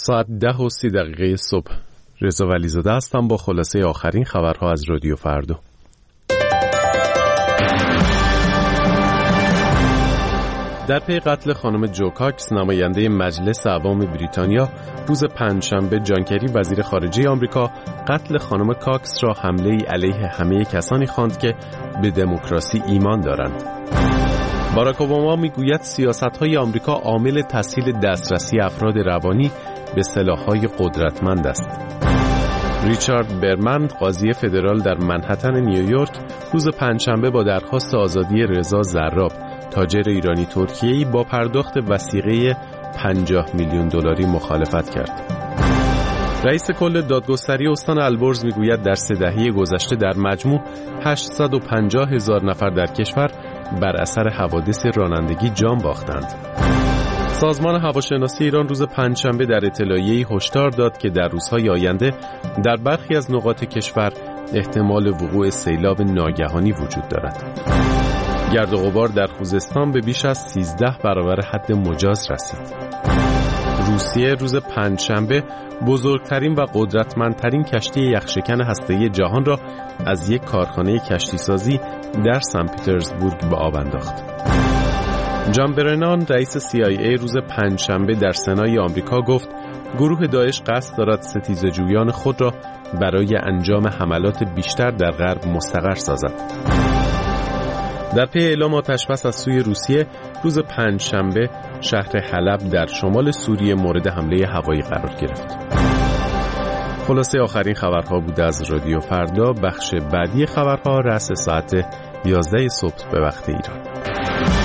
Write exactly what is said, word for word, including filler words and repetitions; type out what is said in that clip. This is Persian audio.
ساعت ده و سی دقیقه صبح. رضا ولیزاده هستم با خلاصه آخرین خبرها از رادیو فردا. در پی قتل خانم جو کاکس، نماینده مجلس عوام بریتانیا، روز پنجشنبه جان کری وزیر خارجه آمریکا قتل خانم کاکس را حمله‌ای علیه همه کسانی خواند که به دموکراسی ایمان دارند. باراک اوباما میگوید سیاست‌های آمریکا عامل تسهیل دسترسی افراد روانی به سلاح‌های قدرتمند است. ریچارد برمند، قاضی فدرال در منهتن نیویورک، روز پنجشنبه با درخواست آزادی رضا زراب، تاجر ایرانی ترکیه‌ای، با پرداخت وثیقه پنجاه میلیون دلاری مخالفت کرد. رئیس کل دادگستری استان البرز میگوید در سه دهه گذشته در مجموع هشتصد و پنجاه هزار نفر در کشور بر اثر حوادث رانندگی جان باختند. سازمان هواشناسی ایران روز پنجشنبه در اطلاعیه‌ای هشدار داد که در روزهای آینده در برخی از نقاط کشور احتمال وقوع سیلاب ناگهانی وجود دارد. گرد و غبار در خوزستان به بیش از سیزده برابر حد مجاز رسید. روسیه روز پنجشنبه بزرگترین و قدرتمندترین کشتی یخشکن هسته‌ای جهان را از یک کارخانه کشتیسازی در سن پترزبورگ به آب انداخت. جان برنان، رئیس سی آی ای، روز پنجشنبه در سنای آمریکا گفت گروه داعش قصد دارد ستیزجویان خود را برای انجام حملات بیشتر در غرب مستقر سازد. در پی اعلام آتشبس از سوی روسیه، روز پنجشنبه شهر حلب در شمال سوریه مورد حمله هوایی قرار گرفت. خلاصه آخرین خبرها بود از رادیو فردا. بخش بعدی خبرها رأس ساعت یازده صبح به وقت ایران.